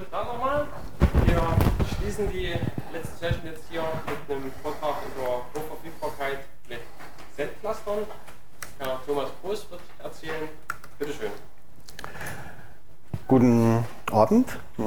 guten Tag nochmal. Wir schließen die letzte Session jetzt hier mit einem Vortrag über Hochverfügbarkeit mit Xen-Clustern. Herr Thomas Groß wird erzählen. Bitte schön. Guten Abend.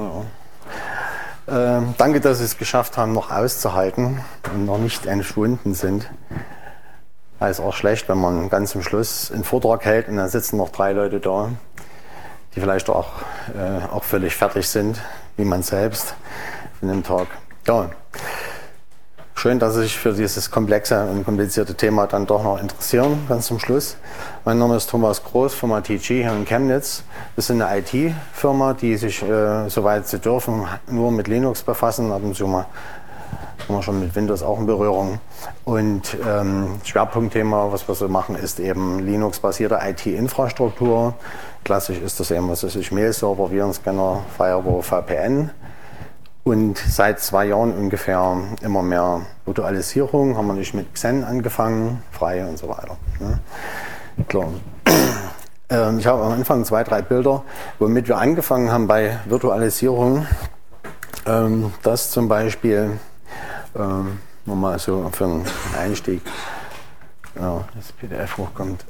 Ja. Danke, dass Sie es geschafft haben, noch auszuhalten und noch nicht entschwunden sind. Es ist auch schlecht, wenn man ganz zum Schluss einen Vortrag hält und dann sitzen noch 3 Leute da, die vielleicht auch völlig fertig sind, wie man selbst von dem Tag. Ja. Schön, dass Sie sich für dieses komplexe und komplizierte Thema dann doch noch interessieren, ganz zum Schluss. Mein Name ist Thomas Groß, Firma TG hier in Chemnitz. Wir sind eine IT-Firma, die sich, soweit sie dürfen, nur mit Linux befassen. Ab und zu mal sind wir schon mit Windows auch in Berührung. Und Schwerpunktthema, was wir so machen, ist eben Linux-basierte IT-Infrastruktur. Klassisch ist das eben, was weiß ich, Mail-Server, Virenscanner, Firewall, VPN. Und seit 2 Jahren ungefähr immer mehr Virtualisierung. Haben wir nicht mit Xen angefangen, frei und so weiter. Ne? Klar. Ich habe am Anfang 2, 3 Bilder, womit wir angefangen haben bei Virtualisierung. Das zum Beispiel, nochmal so für einen Einstieg, ja, das PDF hochkommt,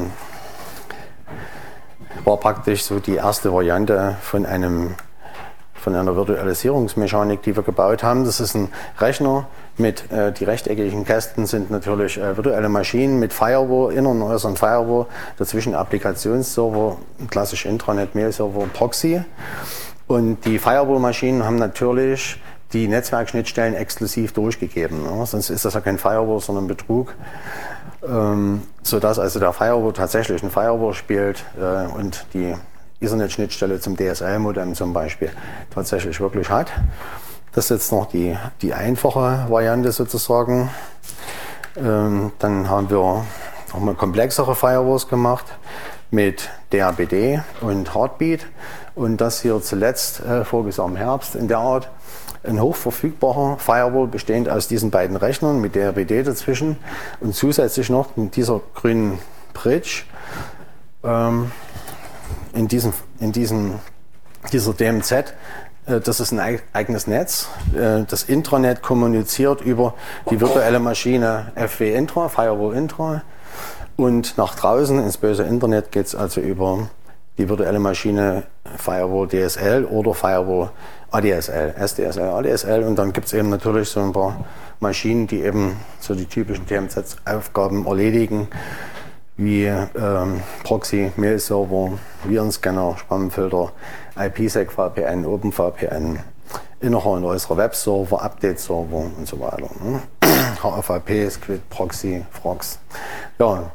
war praktisch so die erste Variante von einer Virtualisierungsmechanik, die wir gebaut haben. Das ist ein Rechner mit, die rechteckigen Kästen sind natürlich virtuelle Maschinen mit Firewall, inneren und äußeren Firewall, dazwischen Applikationsserver, klassisch Intranet, Mail-Server, Proxy. Und die Firewall-Maschinen haben natürlich die Netzwerkschnittstellen exklusiv durchgegeben. Ne? Sonst ist das ja kein Firewall, sondern Betrug. Sodass also der Firewall tatsächlich ein Firewall spielt und die Ethernet-Schnittstelle zum DSL-Modem zum Beispiel tatsächlich wirklich hat. Das ist jetzt noch die einfache Variante sozusagen. Dann haben wir auch mal komplexere Firewalls gemacht mit DHBD und Heartbeat. Und das hier zuletzt, voriges Jahr im Herbst, in der Art ein hochverfügbarer Firewall bestehend aus diesen beiden Rechnern mit DHBD dazwischen und zusätzlich noch mit dieser grünen Bridge. Dieser DMZ, das ist ein eigenes Netz. Das Intranet kommuniziert über die virtuelle Maschine FW Intra, Firewall Intra. Und nach draußen ins böse Internet geht es also über die virtuelle Maschine Firewall DSL oder Firewall ADSL, SDSL, ADSL. Und dann gibt es eben natürlich so ein paar Maschinen, die eben so die typischen DMZ-Aufgaben erledigen, wie Proxy, Mail-Server, Virenscanner, Spamfilter, IPsec VPN, OpenVPN, innerer und äußerer Webserver, Update-Server und so weiter. Ne? HFTP, Squid, Proxy, Frogs. Ja,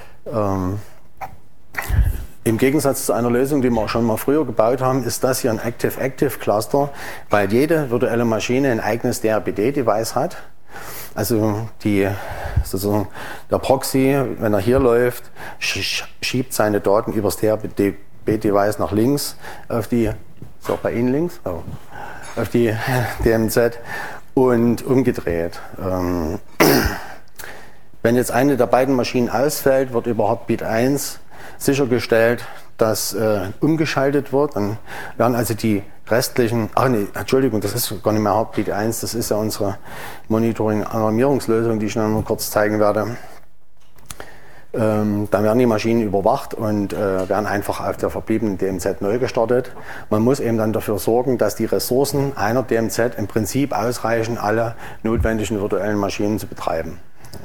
im Gegensatz zu einer Lösung, die wir auch schon mal früher gebaut haben, ist das hier ein Active-Active-Cluster, weil jede virtuelle Maschine ein eigenes DHBD-Device hat. Also sozusagen der Proxy, wenn er hier läuft, schiebt seine Daten übers DHBD-Device nach links auf die, ist auch bei Ihnen links, auf die DMZ und umgedreht. Wenn jetzt eine der beiden Maschinen ausfällt, wird über Heartbeat 1 sichergestellt, dass umgeschaltet wird. Dann werden also die restlichen, Entschuldigung, das ist gar nicht mehr Heartbeat 1, das ist ja unsere Monitoring-Alarmierungslösung, die ich noch mal kurz zeigen werde. Dann werden die Maschinen überwacht und werden einfach auf der verbliebenen DMZ neu gestartet. Man muss eben dann dafür sorgen, dass die Ressourcen einer DMZ im Prinzip ausreichen, alle notwendigen virtuellen Maschinen zu betreiben.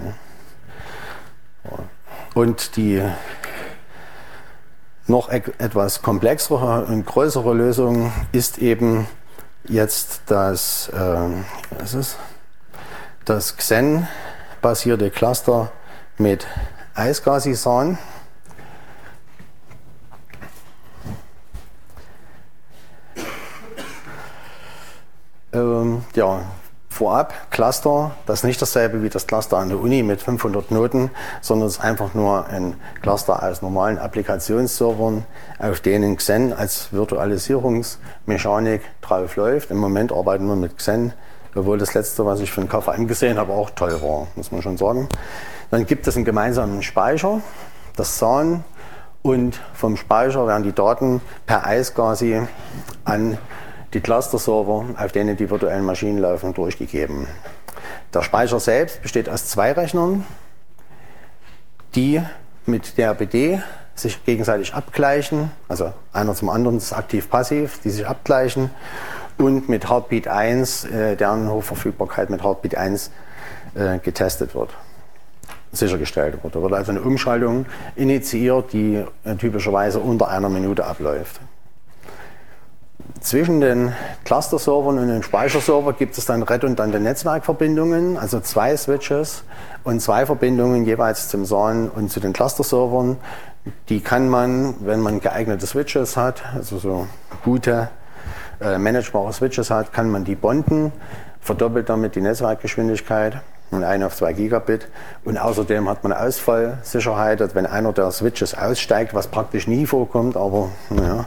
Und die noch etwas komplexere und größere Lösung ist eben jetzt das Xen-basierte Cluster mit iSCSI-SAN. Vorab, Cluster, das ist nicht dasselbe wie das Cluster an der Uni mit 500 Knoten, sondern es ist einfach nur ein Cluster aus normalen Applikationsservern, auf denen Xen als Virtualisierungsmechanik drauf läuft. Im Moment arbeiten wir mit Xen, obwohl das letzte, was ich für den Kaffee angesehen habe, auch toll war, muss man schon sagen. Dann gibt es einen gemeinsamen Speicher, das SAN, und vom Speicher werden die Daten per iSCSI an die Cluster-Server, auf denen die virtuellen Maschinen laufen, durchgegeben. Der Speicher selbst besteht aus 2 Rechnern, die mit der BD sich gegenseitig abgleichen, also einer zum anderen, das ist aktiv-passiv, die sich abgleichen, und mit Heartbeat 1, deren Hochverfügbarkeit mit Heartbeat 1 getestet wird, sichergestellt wird. Da wird also eine Umschaltung initiiert, die typischerweise unter 1 Minute abläuft. Zwischen den Cluster-Servern und dem Speicherserver gibt es dann redundante Netzwerkverbindungen, also 2 Switches und 2 Verbindungen jeweils zum SAN und zu den Cluster-Servern. Die kann man, wenn man geeignete Switches hat, also so gute managebare Switches hat, kann man die bonden, verdoppelt damit die Netzwerkgeschwindigkeit von 1 auf 2 Gigabit. Und außerdem hat man Ausfallsicherheit, dass wenn einer der Switches aussteigt, was praktisch nie vorkommt, aber naja,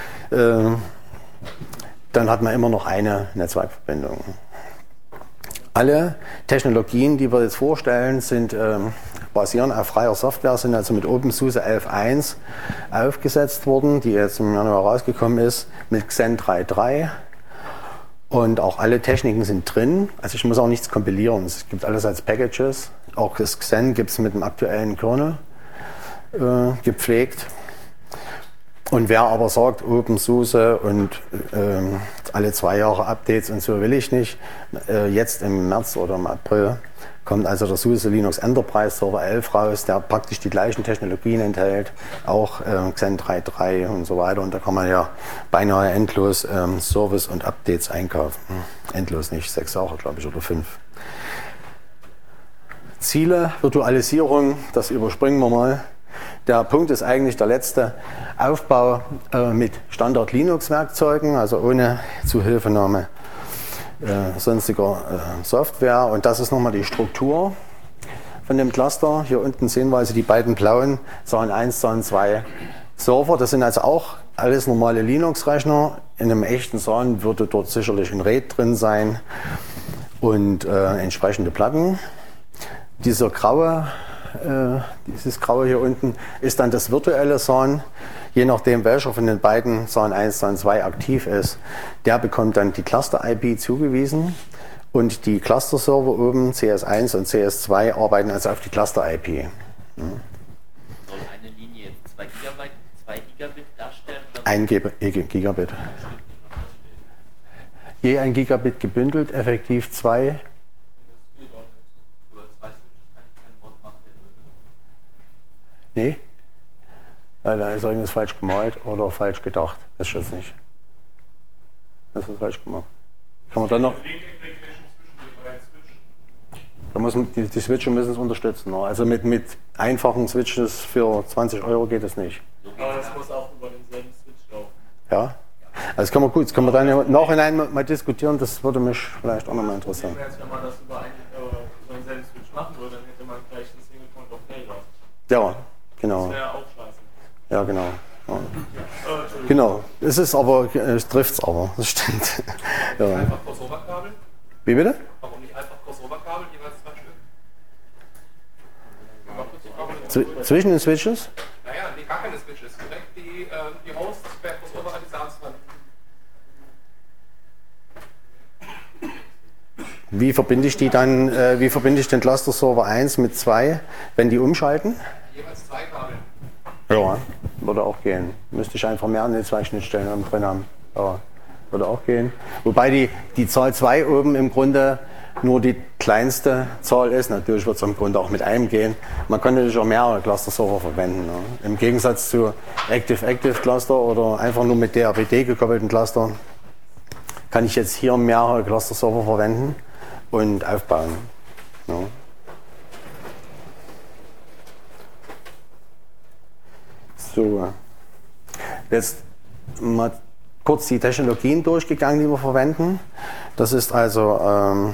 dann hat man immer noch eine Netzwerkverbindung. Alle Technologien, die wir jetzt vorstellen, basieren auf freier Software, sind also mit OpenSUSE 11.1 aufgesetzt worden, die jetzt im Januar rausgekommen ist, mit Xen 3.3. Und auch alle Techniken sind drin. Also ich muss auch nichts kompilieren. Es gibt alles als Packages. Auch das Xen gibt es mit dem aktuellen Kernel gepflegt. Und wer aber sagt, OpenSUSE und alle 2 Jahre Updates und so will ich nicht, jetzt im März oder im April kommt also der SUSE Linux Enterprise Server 11 raus, der praktisch die gleichen Technologien enthält, auch Xen 3.3 und so weiter. Und da kann man ja beinahe endlos Service und Updates einkaufen. Endlos nicht, 6 Jahre glaube ich oder 5. Ziele, Virtualisierung, das überspringen wir mal. Der Punkt ist eigentlich der letzte Aufbau mit Standard-Linux-Werkzeugen, also ohne Zuhilfenahme sonstiger Software. Und das ist nochmal die Struktur von dem Cluster. Hier unten sehen wir also die beiden blauen SAN 1, SAN 2 Server. Das sind also auch alles normale Linux-Rechner. In einem echten SAN würde dort sicherlich ein RAID drin sein und entsprechende Platten. Dieses Graue hier unten ist dann das virtuelle SAN. Je nachdem, welcher von den beiden SAN 1, SAN 2 aktiv ist, der bekommt dann die Cluster-IP zugewiesen. Und die Cluster-Server oben, CS1 und CS2, arbeiten also auf die Cluster-IP. Soll eine Linie 2 Gigabit darstellen? 1 Gigabit. Je 1 Gigabit gebündelt, effektiv 2. Nee, weil da ist irgendwas falsch gemalt oder falsch gedacht. Das ist jetzt nicht. Das ist falsch gemacht. Kann man dann noch. Da muss man, die Switche müssen es unterstützen. Also mit einfachen Switches für 20 € geht es nicht. Aber das muss auch über denselben Switch laufen. Ja. Also das kann man gut, das können wir dann im Nachhinein mal diskutieren. Das würde mich vielleicht auch nochmal interessieren. Wenn man das über denselben Switch machen würde, dann hätte man gleich einen Single Point of Failure. Ja. Genau. Das wäre auch scheiße. Ja, genau. Ja. Genau. Es ist aber, es trifft es aber. Das stimmt. Ja. Einfach Crossover-Kabel? Wie bitte? Warum nicht einfach Crossover-Kabel, jeweils 2 Stück? Zwischen den Switches? Naja, nee, gar keine Switches. Direkt die Hosts per Crossover an die SANs dran. Wie verbinde ich die dann, wie verbinde ich den Cluster Server 1 mit 2, wenn die umschalten? Jeweils 2 Kabel. Ja, würde auch gehen. Müsste ich einfach mehr Netzwerkschnittstellen drin haben. Ja, würde auch gehen. Wobei die Zahl 2 oben im Grunde nur die kleinste Zahl ist. Natürlich wird es im Grunde auch mit einem gehen. Man kann natürlich auch mehrere Cluster-Server verwenden. Ne? Im Gegensatz zu Active-Active-Cluster oder einfach nur mit DRBD gekoppelten Cluster kann ich jetzt hier mehrere Cluster-Server verwenden und aufbauen. Ja. So, jetzt mal kurz die Technologien durchgegangen, die wir verwenden. Das ist also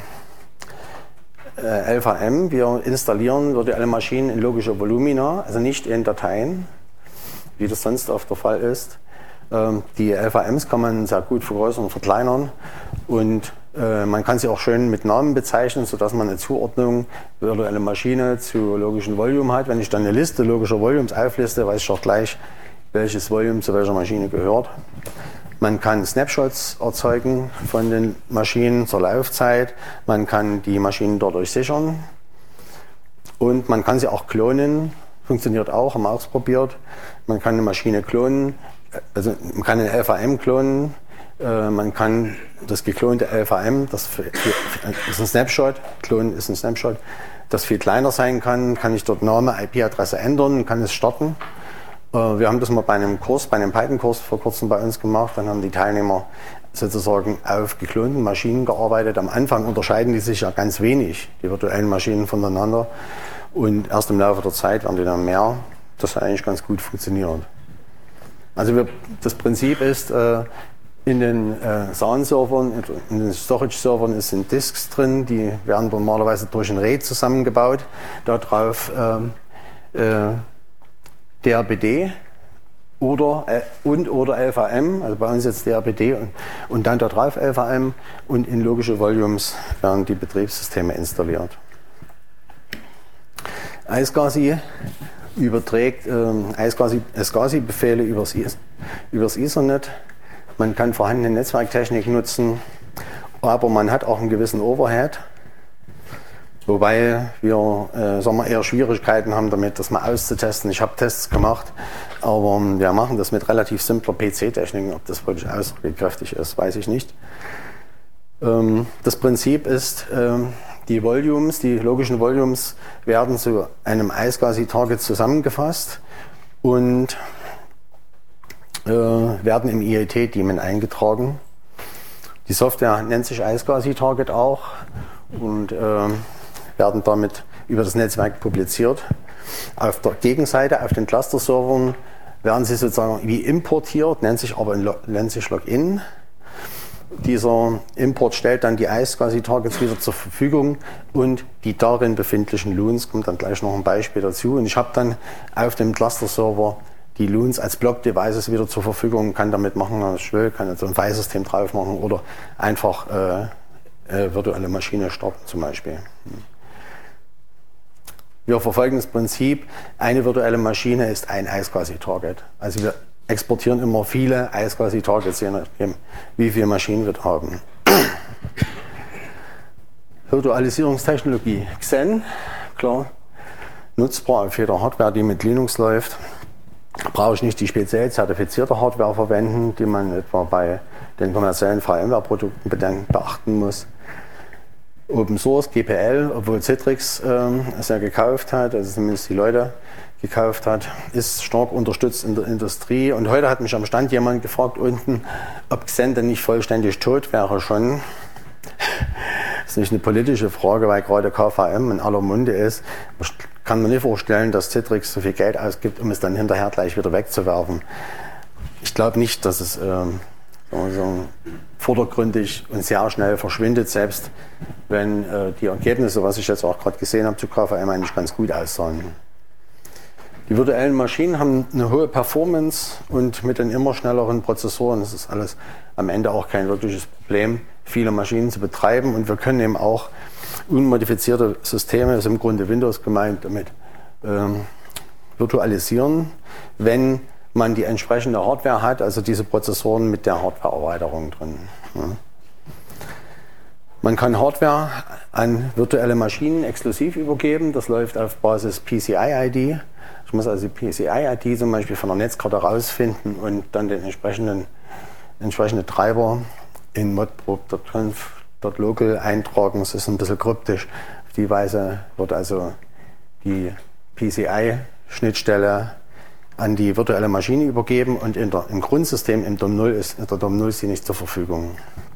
LVM. Wir installieren virtuelle Maschinen in logische Volumina, also nicht in Dateien, wie das sonst oft der Fall ist. Die LVMs kann man sehr gut vergrößern und verkleinern und man kann sie auch schön mit Namen bezeichnen, sodass man eine Zuordnung virtuelle Maschine zu logischen Volumen hat. Wenn ich dann eine Liste logischer Volumes aufliste, weiß ich auch gleich, welches Volume zu welcher Maschine gehört. Man kann Snapshots erzeugen von den Maschinen zur Laufzeit. Man kann die Maschinen dadurch sichern. Und man kann sie auch klonen. Funktioniert auch, haben wir ausprobiert. Man kann eine Maschine klonen. Also man kann eine LVM klonen. Man kann das geklonte LVM, das ist ein Snapshot, Klonen ist ein Snapshot, das viel kleiner sein kann ich dort Name, IP-Adresse ändern und kann es starten. Wir haben das mal bei einem Kurs, bei einem Python-Kurs vor kurzem bei uns gemacht. Dann haben die Teilnehmer sozusagen auf geklonten Maschinen gearbeitet. Am Anfang unterscheiden die sich ja ganz wenig, die virtuellen Maschinen voneinander. Und erst im Laufe der Zeit werden die dann mehr. Das hat eigentlich ganz gut funktioniert. Also das Prinzip ist, in den SAN-Servern, in den Storage-Servern sind Disks drin, die werden normalerweise durch ein RAID zusammengebaut. Darauf DRBD oder LVM, also bei uns jetzt DRBD und dann darauf LVM, und in logische Volumes werden die Betriebssysteme installiert. iSCSI überträgt iSCSI-Befehle übers Ethernet. Man kann vorhandene Netzwerktechnik nutzen, aber man hat auch einen gewissen Overhead, wobei wir eher Schwierigkeiten haben damit, das mal auszutesten. Ich habe Tests gemacht, aber wir machen das mit relativ simpler PC-Technik. Ob das wirklich aussagekräftig ist, weiß ich nicht. Das Prinzip ist, die logischen Volumes werden zu einem iSCSI-Target zusammengefasst und werden im IET-Daemon eingetragen. Die Software nennt sich iSCSI-Target auch und werden damit über das Netzwerk publiziert. Auf der Gegenseite, auf den Cluster-Servern, werden sie sozusagen wie importiert, nennt sich Login. Dieser Import stellt dann die iSCSI-Targets wieder zur Verfügung und die darin befindlichen Loons, kommt dann gleich noch ein Beispiel dazu. Und ich habe dann auf dem Cluster-Server die Loons als Block-Devices wieder zur Verfügung, kann damit machen, was ich will, kann also ein File-System drauf machen oder einfach virtuelle Maschine starten zum Beispiel. Wir verfolgen das Prinzip, eine virtuelle Maschine ist ein iSCSI-Target. Also wir exportieren immer viele iSCSI-Targets, je nachdem, wie viele Maschinen wir haben. Virtualisierungstechnologie Xen, klar, nutzbar auf jeder Hardware, die mit Linux läuft. Brauche ich nicht die speziell zertifizierte Hardware verwenden, die man etwa bei den kommerziellen VMware-Produkten beachten muss. Open Source, GPL, obwohl Citrix es ja gekauft hat, also zumindest die Leute gekauft hat, ist stark unterstützt in der Industrie. Und heute hat mich am Stand jemand gefragt unten, ob Xen denn nicht vollständig tot wäre schon. Das ist nicht eine politische Frage, weil gerade KVM in aller Munde ist. Ich kann mir nicht vorstellen, dass Citrix so viel Geld ausgibt, um es dann hinterher gleich wieder wegzuwerfen. Ich glaube nicht, dass es so vordergründig und sehr schnell verschwindet, selbst wenn die Ergebnisse, was ich jetzt auch gerade gesehen habe, zu KVM eigentlich ganz gut aussahen. Die virtuellen Maschinen haben eine hohe Performance und mit den immer schnelleren Prozessoren ist es alles am Ende auch kein wirkliches Problem, viele Maschinen zu betreiben, und wir können eben auch unmodifizierte Systeme, das ist im Grunde Windows gemeint, damit virtualisieren, wenn man die entsprechende Hardware hat, also diese Prozessoren mit der Hardware-Erweiterung drin. Ja. Man kann Hardware an virtuelle Maschinen exklusiv übergeben, das läuft auf Basis PCI-ID. Ich muss also die PCI-ID zum Beispiel von der Netzkarte rausfinden und dann den entsprechenden Treiber in modprobe.conf.local eintragen. Das ist ein bisschen kryptisch. Auf die Weise wird also die PCI-Schnittstelle an die virtuelle Maschine übergeben und im Grundsystem, in der DOM 0 ist sie nicht zur Verfügung.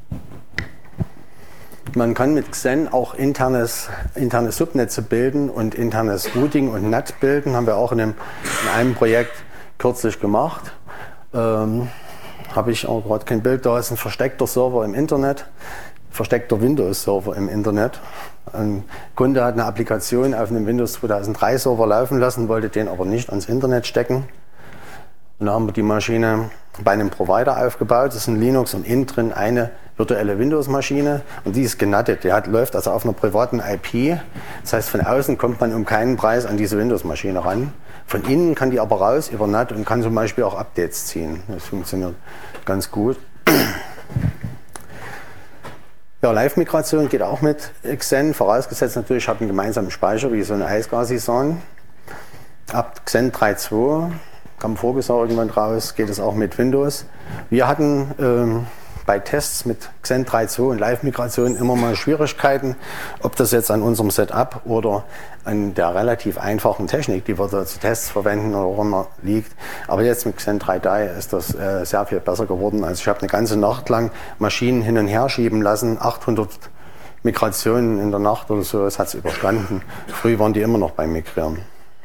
Man kann mit Xen auch interne Subnetze bilden und internes Routing und NAT bilden. Haben wir auch in einem Projekt kürzlich gemacht. Habe ich auch gerade kein Bild. Da ist ein versteckter Server im Internet, versteckter Windows-Server im Internet. Ein Kunde hat eine Applikation auf einem Windows 2003 Server laufen lassen, wollte den aber nicht ans Internet stecken. Und da haben wir die Maschine bei einem Provider aufgebaut. Das ist ein Linux und innen drin eine virtuelle Windows-Maschine und die ist genuttet. Die läuft also auf einer privaten IP. Das heißt, von außen kommt man um keinen Preis an diese Windows-Maschine ran. Von innen kann die aber raus über NAT und kann zum Beispiel auch Updates ziehen. Das funktioniert ganz gut. Ja, Live-Migration geht auch mit Xen, vorausgesetzt natürlich, ich habe einen gemeinsamen Speicher, wie so eine iSCSI-SAN. Ab Xen 3.2 kam vorgesagt irgendwann raus, geht es auch mit Windows. Wir hatten bei Tests mit Xen 3.2 und Live-Migration immer mal Schwierigkeiten, ob das jetzt an unserem Setup oder an der relativ einfachen Technik, die wir da zu Tests verwenden oder auch immer liegt. Aber jetzt mit Xen 3.3 ist das sehr viel besser geworden. Also ich habe eine ganze Nacht lang Maschinen hin und her schieben lassen, 800 Migrationen in der Nacht oder so, das hat es überstanden. Früh waren die immer noch beim Migrieren.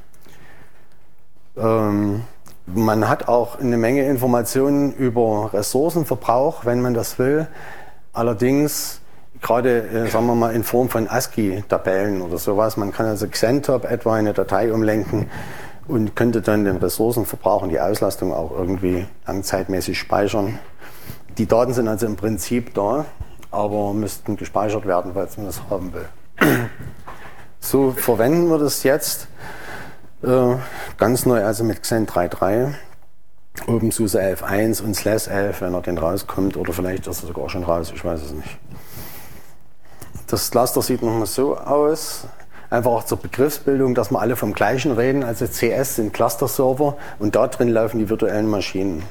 Man hat auch eine Menge Informationen über Ressourcenverbrauch, wenn man das will. Allerdings gerade, sagen wir mal, in Form von ASCII-Tabellen oder sowas. Man kann also Xentop etwa in eine Datei umlenken und könnte dann den Ressourcenverbrauch und die Auslastung auch irgendwie langzeitmäßig speichern. Die Daten sind also im Prinzip da, aber müssten gespeichert werden, falls man das haben will. So verwenden wir das jetzt. Ganz neu, also mit Xen 3.3, OpenSUSE 11.1 und SLAS 11, wenn er denn rauskommt, oder vielleicht ist er sogar schon raus, ich weiß es nicht. Das Cluster sieht nochmal so aus, einfach auch zur Begriffsbildung, dass wir alle vom Gleichen reden, also CS sind Cluster-Server und da drin laufen die virtuellen Maschinen.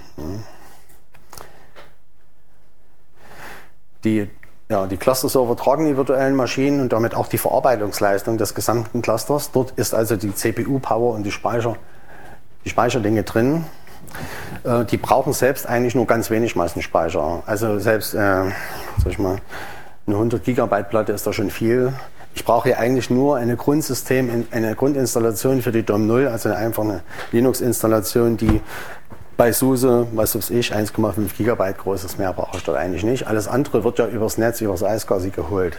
Die Cluster-Server tragen die virtuellen Maschinen und damit auch die Verarbeitungsleistung des gesamten Clusters. Dort ist also die CPU-Power und die Speicherdinge drin. Die brauchen selbst eigentlich nur ganz wenig Massenspeicher. Also selbst, sag ich mal, eine 100 GB Platte ist da schon viel. Ich brauche hier eigentlich nur eine eine Grundinstallation für die DOM 0, also eine Linux-Installation, die bei SUSE, was weiß ich, 1,5 GB groß ist, mehr brauche ich dort eigentlich nicht. Alles andere wird ja übers Netz, übers iSCSI geholt.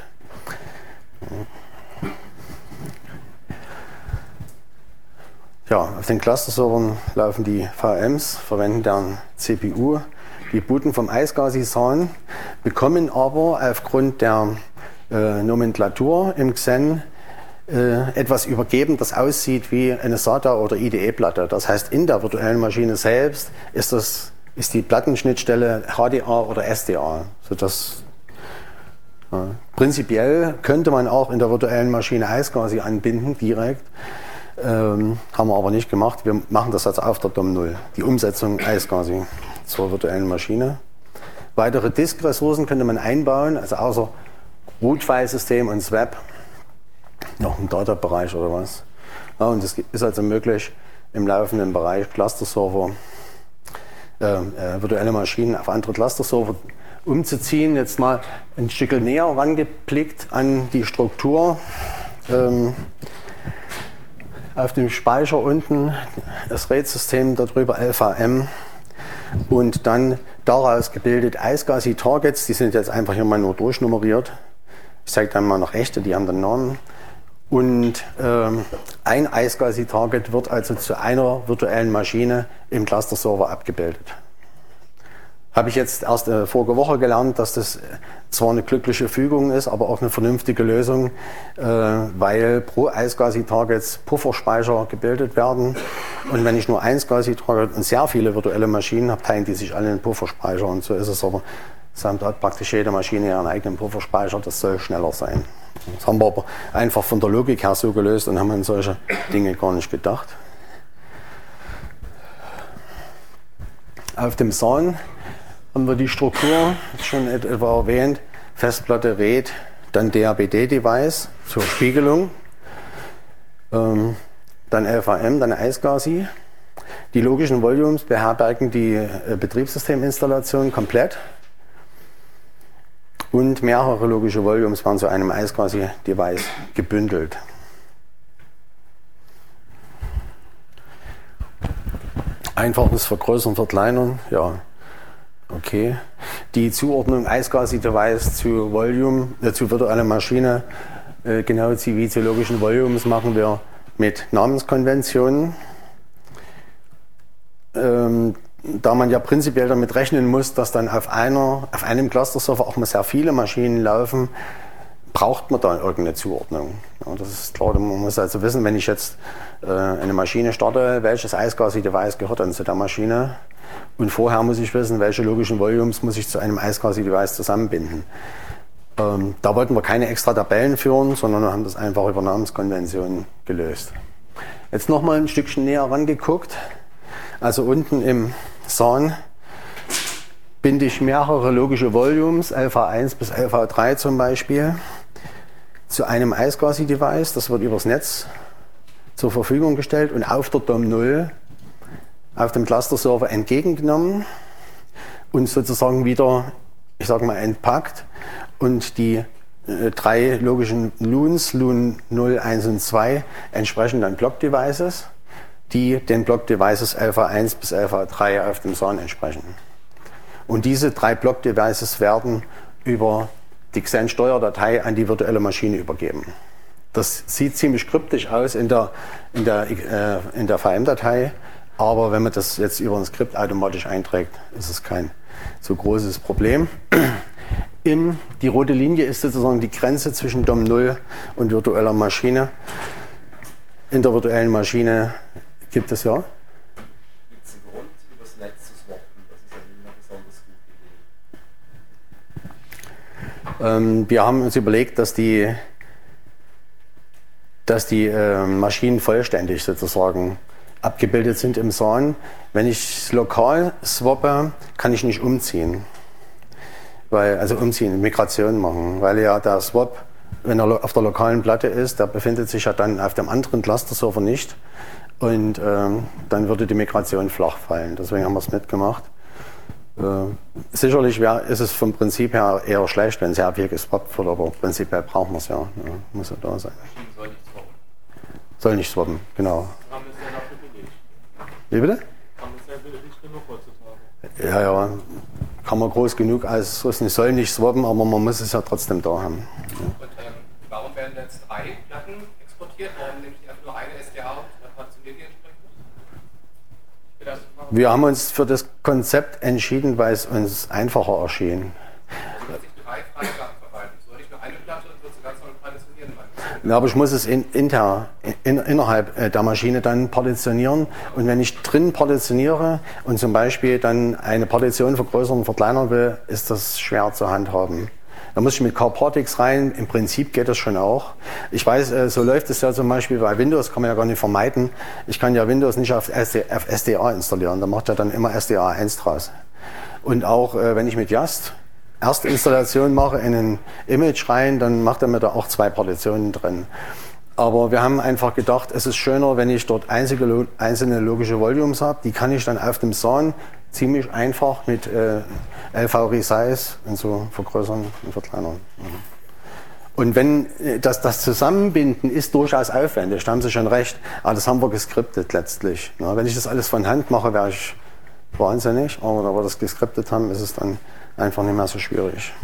Ja, auf den Cluster-Servern laufen die VMs, verwenden deren CPU. Die booten vom iSCSI-SAN, bekommen aber aufgrund der Nomenklatur im Xen etwas übergeben, das aussieht wie eine SATA oder IDE-Platte. Das heißt, in der virtuellen Maschine selbst ist die Plattenschnittstelle HDA oder SDA. Sodass, prinzipiell könnte man auch in der virtuellen Maschine iSCSI anbinden, direkt. Haben wir aber nicht gemacht. Wir machen das also auf der DOM 0, die Umsetzung iSCSI zur virtuellen Maschine. Weitere Disk-Ressourcen könnte man einbauen, also außer Root-File-System und SWAP. Noch im Data-Bereich oder was. Ja, und es ist also möglich, im laufenden Bereich Cluster-Server, virtuelle Maschinen auf andere Cluster-Server umzuziehen. Jetzt mal ein Stück näher rangeblickt an die Struktur. Auf dem Speicher unten das RAID-System, darüber LVM und dann daraus gebildet iSCSI-Targets. Die sind jetzt einfach hier mal nur durchnummeriert. Ich zeige dann mal noch echte, die haben den Namen. Und ein iSCSI-Target wird also zu einer virtuellen Maschine im Cluster-Server abgebildet. Habe ich jetzt erst vorige Woche gelernt, dass das zwar eine glückliche Fügung ist, aber auch eine vernünftige Lösung, weil pro iSCSI-Targets Pufferspeicher gebildet werden. Und wenn ich nur ein SCSI-Target und sehr viele virtuelle Maschinen habe, teilen die sich alle in Pufferspeicher. Und so ist es aber. Es hat praktisch jede Maschine ihren eigenen Pufferspeicher, das soll schneller sein. Das haben wir aber einfach von der Logik her so gelöst und haben an solche Dinge gar nicht gedacht. Auf dem SAN haben wir die Struktur, schon etwa erwähnt, Festplatte, RAID, dann DABD-Device zur Spiegelung, dann LVM, dann iSCSI. Die logischen Volumes beherbergen die Betriebssysteminstallation komplett. Und mehrere logische Volumes waren zu einem iSCSI-Device gebündelt. Einfaches Vergrößern, Verkleinern, ja, okay. Die Zuordnung iSCSI-Device zu Volume, zu virtueller Maschine, genau wie zu logischen Volumes, machen wir mit Namenskonventionen. Da man ja prinzipiell damit rechnen muss, dass dann auf einem Cluster-Server auch mal sehr viele Maschinen laufen, braucht man da irgendeine Zuordnung. Ja, das ist klar, man muss also wissen, wenn ich jetzt eine Maschine starte, welches iSCSI-Device gehört dann zu der Maschine. und vorher muss ich wissen, welche logischen Volumes muss ich zu einem iSCSI-Device zusammenbinden. Da wollten wir keine extra Tabellen führen, sondern wir haben das einfach über Namenskonventionen gelöst. Jetzt nochmal ein Stückchen näher rangeguckt. Also unten im SAN binde ich mehrere logische Volumes, LV1 bis LV3 zum Beispiel, zu einem iSCSI-Device. Das wird übers Netz zur Verfügung gestellt und auf der DOM 0 auf dem Cluster-Server entgegengenommen und sozusagen wieder, ich sage mal, entpackt. Und die 3 logischen LUNs, LUN 0, 1 und 2, entsprechen dann Block-Devices, die den Block-Devices LV1 bis LV3 auf dem SAN entsprechen. Und diese 3 Block-Devices werden über die Xen-Steuerdatei an die virtuelle Maschine übergeben. Das sieht ziemlich kryptisch aus in der VM-Datei, aber wenn man das jetzt über ein Skript automatisch einträgt, ist es kein so großes Problem. Die rote Linie ist sozusagen die Grenze zwischen DOM 0 und virtueller Maschine. In der virtuellen Maschine gibt es ja. Gibt es einen Grund, übers Netz zu swappen? Das ist ja nicht mehr besonders gut. Wir haben uns überlegt, dass die Maschinen vollständig sozusagen abgebildet sind im SAN. Wenn ich lokal swappe, kann ich nicht umziehen. Migration machen, weil ja der Swap, wenn er auf der lokalen Platte ist, der befindet sich ja dann auf dem anderen Cluster-Server nicht und dann würde die Migration flach fallen. Deswegen haben wir es mitgemacht. Sicherlich ist es vom Prinzip her eher schlecht, wenn sehr viel geswappt wird, aber prinzipiell brauchen wir es ja. Muss ja da sein. Soll nicht swappen. Soll nicht swappen, genau. Haben es ja dafür billig. Wie bitte? Haben es ja billig genug heutzutage. Ja, kann man groß genug ausrüsten. Ich soll nicht swappen, aber man muss es ja trotzdem da haben. Und warum werden jetzt 3 Platten exportiert? Warum nehme ich einfach nur eine SDA und funktioniert die entsprechend? Wir haben uns für das Konzept entschieden, weil es uns einfacher erschien. Also muss ich 3 Freigaben verwalten. Soll ich nur eine Platte und wird sie ganz normal partitionieren? Ja, aber ich muss es innerhalb der Maschine dann partitionieren. Und wenn ich drin partitioniere und zum Beispiel dann eine Partition vergrößern und verkleinern will, ist das schwer zu handhaben. Da muss ich mit Carportix rein. Im Prinzip geht das schon auch. Ich weiß, so läuft es ja zum Beispiel bei Windows, kann man ja gar nicht vermeiden. Ich kann ja Windows nicht auf SDA installieren. Da macht ja dann immer SDA 1 draus. Und auch wenn ich mit Yast Erstinstallation mache in ein Image rein, dann macht er mir da auch 2 Partitionen drin. Aber wir haben einfach gedacht, es ist schöner, wenn ich dort einzelne logische Volumes habe. Die kann ich dann auf dem SAN ziemlich einfach mit LV-Resize und so vergrößern und verkleinern. Und wenn das Zusammenbinden ist durchaus aufwendig, da haben Sie schon recht, aber das haben wir geskriptet letztlich. Ja, wenn ich das alles von Hand mache, wäre ich wahnsinnig, aber da wir das geskriptet haben, ist es dann einfach nicht mehr so schwierig.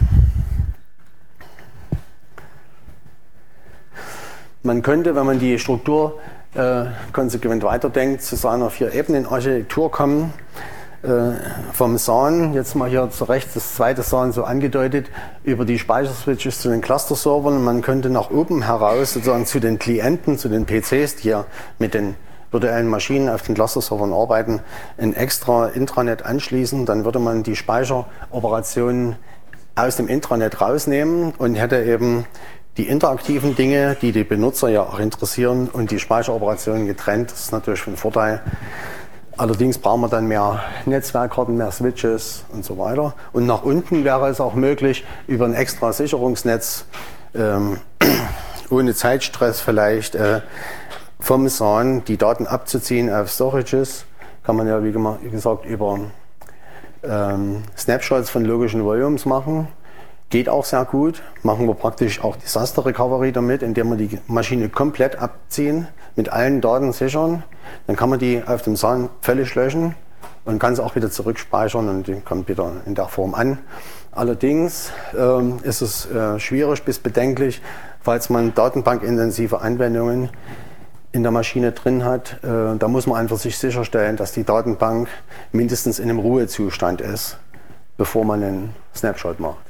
Man könnte, wenn man die Struktur konsequent weiterdenkt, zu so einer 4-Ebenen-Architektur kommen. Vom SAN, jetzt mal hier zu rechts das zweite SAN so angedeutet, über die Speicherswitches zu den Cluster-Servern. Man könnte nach oben heraus sozusagen zu den Klienten, zu den PCs, die hier mit den virtuellen Maschinen auf den Cluster-Servern arbeiten, ein extra Intranet anschließen. Dann würde man die Speicheroperationen aus dem Intranet rausnehmen und hätte eben die interaktiven Dinge, die die Benutzer ja auch interessieren, und die Speicheroperationen getrennt. Das ist natürlich von Vorteil. Allerdings brauchen wir dann mehr Netzwerkkarten, mehr Switches und so weiter. Und nach unten wäre es auch möglich, über ein extra Sicherungsnetz, ohne Zeitstress vielleicht, vom SAN die Daten abzuziehen auf Storages. Kann man ja, wie gesagt, über Snapshots von logischen Volumes machen. Geht auch sehr gut. Machen wir praktisch auch Disaster Recovery damit, indem wir die Maschine komplett abziehen, mit allen Daten sichern. Dann kann man die auf dem SAN völlig löschen und kann sie auch wieder zurückspeichern und die kommt wieder in der Form an. Allerdings ist es schwierig bis bedenklich, falls man datenbankintensive Anwendungen in der Maschine drin hat. Da muss man einfach sich sicherstellen, dass die Datenbank mindestens in einem Ruhezustand ist, bevor man einen Snapshot macht.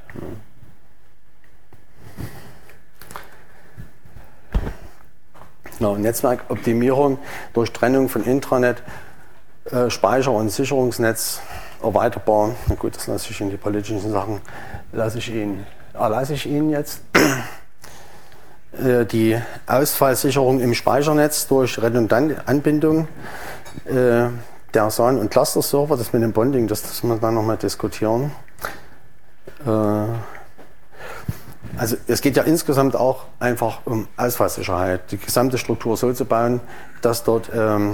Netzwerkoptimierung durch Trennung von Intranet Speicher- und Sicherungsnetz erweiterbar. Na gut, das lasse ich in die politischen Sachen, erlasse ich Ihnen jetzt. Die Ausfallsicherung im Speichernetz durch redundante Anbindung der SAN- und Cluster-Server, das mit dem Bonding, das müssen wir dann nochmal diskutieren. Also es geht ja insgesamt auch einfach um Ausfallsicherheit, die gesamte Struktur so zu bauen, dass dort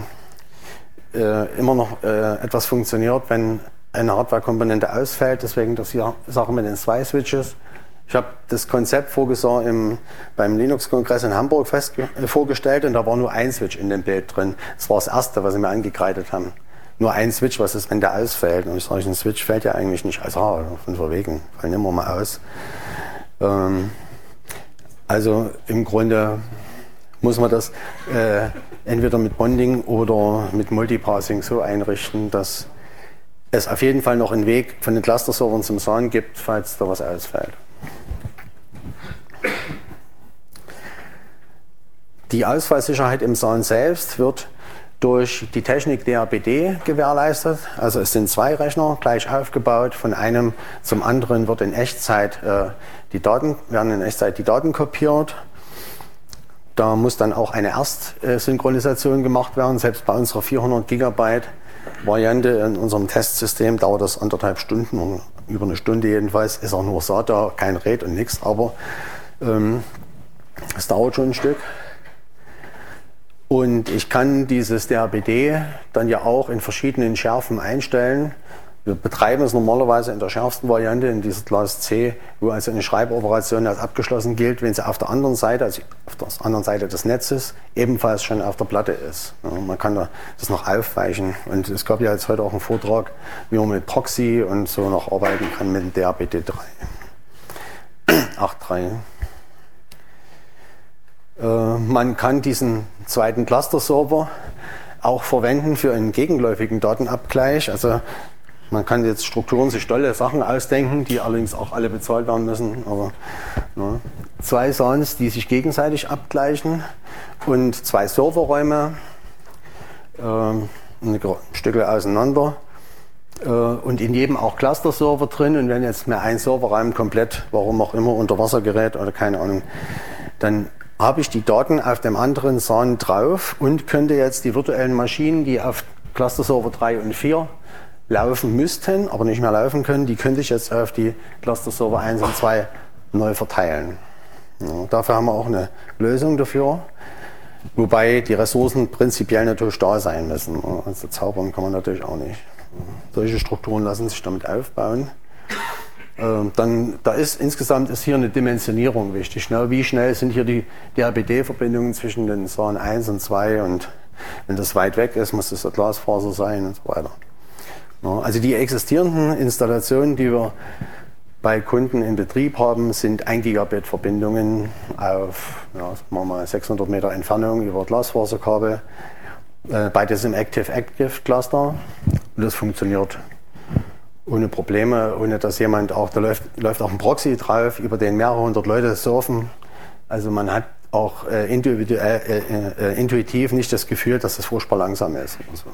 immer noch etwas funktioniert, wenn eine Hardware-Komponente ausfällt. Deswegen das hier Sache mit den 2 Switches. Ich habe das Konzept beim Linux-Kongress in Hamburg vorgestellt und da war nur ein Switch in dem Bild drin. Das war das erste, was sie mir angekreidet haben. Nur ein Switch, was ist, wenn der ausfällt? Und ich sage, ein Switch fällt ja eigentlich nicht aus. Von wegen, fallen immer mal aus. Also im Grunde muss man das entweder mit Bonding oder mit Multipassing so einrichten, dass es auf jeden Fall noch einen Weg von den Cluster-Servern zum SAN gibt, falls da was ausfällt. Die Ausfallsicherheit im SAN selbst wird durch die Technik DRBD gewährleistet. Also es sind 2 Rechner gleich aufgebaut. Von einem zum anderen wird werden in Echtzeit die Daten kopiert. Da muss dann auch eine Erstsynchronisation gemacht werden. Selbst bei unserer 400 Gigabyte Variante in unserem Testsystem dauert das 1,5 Stunden, über eine Stunde jedenfalls. Ist auch nur SATA, kein RAID und nichts, aber es dauert schon ein Stück. Und ich kann dieses DRBD dann ja auch in verschiedenen Schärfen einstellen. Wir betreiben es normalerweise in der schärfsten Variante, in dieser Class C, wo also eine Schreiboperation als abgeschlossen gilt, wenn sie auf der anderen Seite, also auf der anderen Seite des Netzes, ebenfalls schon auf der Platte ist. Ja, man kann das noch aufweichen. Und es gab ja jetzt heute auch einen Vortrag, wie man mit Proxy und so noch arbeiten kann mit dem DRBD 8.3. Man kann diesen zweiten Cluster-Server auch verwenden für einen gegenläufigen Datenabgleich. Also man kann jetzt Strukturen sich tolle Sachen ausdenken, die allerdings auch alle bezahlt werden müssen. Aber 2 SANs, die sich gegenseitig abgleichen und 2 Serverräume, ein Stück auseinander. Und in jedem auch Cluster-Server drin. Und wenn jetzt mehr ein Serverraum komplett, warum auch immer, unter Wasser gerät oder keine Ahnung, dann habe ich die Daten auf dem anderen SAN drauf und könnte jetzt die virtuellen Maschinen, die auf Cluster-Server 3 und 4 laufen müssten, aber nicht mehr laufen können, die könnte ich jetzt auf die Cluster-Server 1 und 2 neu verteilen. Ja, dafür haben wir auch eine Lösung dafür, wobei die Ressourcen prinzipiell natürlich da sein müssen. Also zaubern kann man natürlich auch nicht. Solche Strukturen lassen sich damit aufbauen. Insgesamt ist hier eine Dimensionierung wichtig. Ne? Wie schnell sind hier die DRBD-Verbindungen zwischen den SAN 1 und 2 und wenn das weit weg ist, muss das eine Glasfaser sein und so weiter. Ja, also die existierenden Installationen, die wir bei Kunden in Betrieb haben, sind 1 Gigabit Verbindungen auf 600 Meter Entfernung über Glasfaserkabel. Beides im Active Cluster und das funktioniert ohne Probleme, ohne dass jemand auch, da läuft auch ein Proxy drauf, über den mehrere hundert Leute surfen. Also man hat auch intuitiv nicht das Gefühl, dass das furchtbar langsam ist. Also,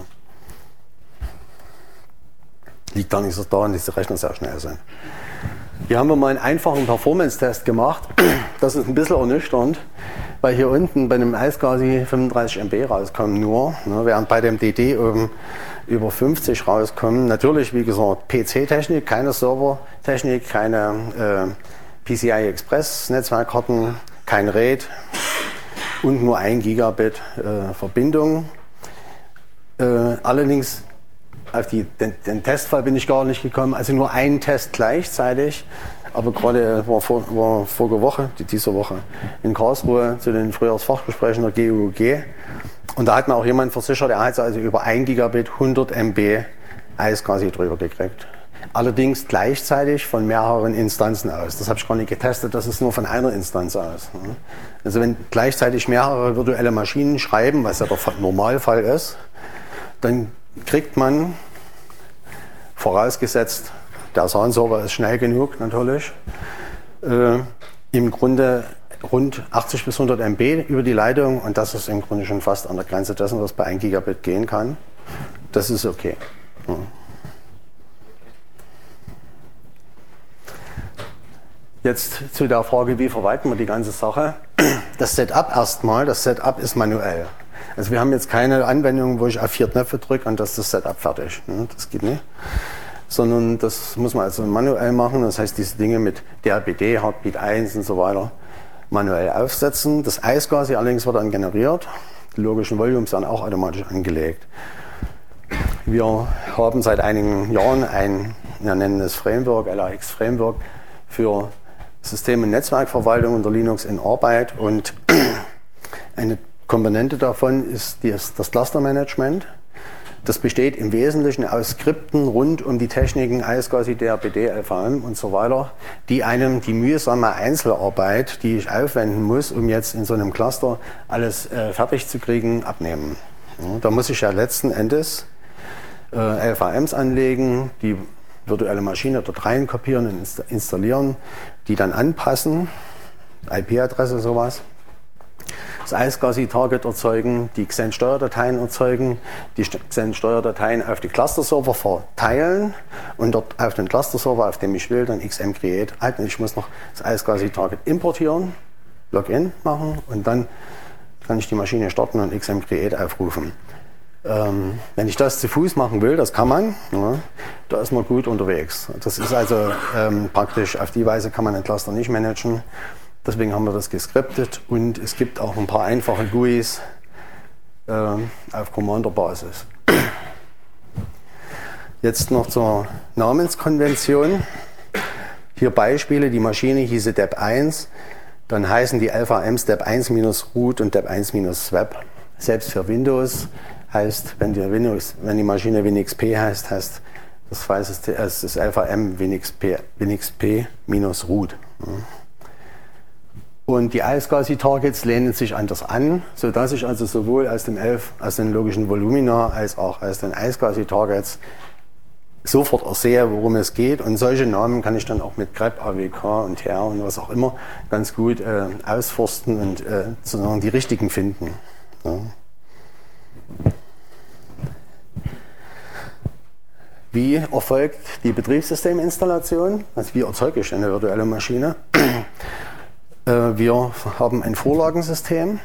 liegt gar nicht so daran, dass die Rechner sehr schnell sind. Hier haben wir mal einen einfachen Performance-Test gemacht. Das ist ein bisschen ernüchternd, weil hier unten bei einem iSCSI 35 MB rauskommen nur, ne, während bei dem DD oben über 50 rauskommen. Natürlich, wie gesagt, PC-Technik, keine Server-Technik, keine PCI-Express-Netzwerkkarten, kein RAID und nur 1 Gigabit Verbindung. Allerdings auf den Testfall bin ich gar nicht gekommen, also nur ein Test gleichzeitig, aber gerade war vorige Woche, diese Woche in Karlsruhe zu den Frühjahrsfachgesprächen der GUG und da hat mir auch jemand versichert, er hat also über 1 Gigabit 100 MB iSCSI drüber gekriegt. Allerdings gleichzeitig von mehreren Instanzen aus. Das habe ich gar nicht getestet, das ist nur von einer Instanz aus. Also wenn gleichzeitig mehrere virtuelle Maschinen schreiben, was ja der Normalfall ist, dann kriegt man, vorausgesetzt, der SAN-Server ist schnell genug natürlich, im Grunde rund 80 bis 100 MB über die Leitung und das ist im Grunde schon fast an der Grenze dessen, was bei 1 Gigabit gehen kann. Das ist okay. Ja. Jetzt zu der Frage, wie verwalten wir die ganze Sache. Das Setup erstmal, das Setup ist manuell. Also wir haben jetzt keine Anwendung, wo ich auf 4 Knöpfe drücke und dann ist das Setup fertig. Das geht nicht. Sondern das muss man also manuell machen. Das heißt, diese Dinge mit DLBD, Heartbeat 1 und so weiter manuell aufsetzen. Das iSCSI allerdings wird dann generiert. Die logischen Volumes werden auch automatisch angelegt. Wir haben seit einigen Jahren ein, wir nennen es Framework, LAX Framework, für System- und Netzwerkverwaltung unter Linux in Arbeit und eine Komponente davon ist das Clustermanagement. Das besteht im Wesentlichen aus Skripten rund um die Techniken iSCSI, DRBD, LVM und so weiter, die einem die mühsame Einzelarbeit, die ich aufwenden muss, um jetzt in so einem Cluster alles fertig zu kriegen, abnehmen. Ja, da muss ich ja letzten Endes LVMs anlegen, die virtuelle Maschine dort rein kopieren und installieren, die dann anpassen, IP-Adresse sowas, das iSCSI-Target erzeugen, die Xen-Steuerdateien erzeugen, die Xen-Steuerdateien auf die Cluster-Server verteilen und dort auf den Cluster-Server, auf dem ich will, dann XM-Create halten. Ich muss noch das iSCSI-Target importieren, Login machen und dann kann ich die Maschine starten und XM-Create aufrufen. Wenn ich das zu Fuß machen will, das kann man, ja, da ist man gut unterwegs. Das ist also praktisch, auf die Weise kann man den Cluster nicht managen. Deswegen haben wir das geskriptet und es gibt auch ein paar einfache GUIs auf Commander-Basis. Jetzt noch zur Namenskonvention. Hier Beispiele, die Maschine hieße DEP1, dann heißen die LVMs DEP1-Root und DEP1-Swap. Selbst für Windows heißt, wenn die Maschine WinXP heißt, heißt das LVM WinXP-Root. Und die iSCSI-Targets lehnen sich an das an, sodass ich also sowohl aus den logischen Volumina als auch aus den iSCSI-Targets sofort ersehe, worum es geht. Und solche Namen kann ich dann auch mit grep, AWK und TR und was auch immer ganz gut ausforsten und sozusagen die richtigen finden. Ja. Wie erfolgt die Betriebssysteminstallation? Also wie erzeuge ich eine virtuelle Maschine? Wir haben ein Vorlagensystem.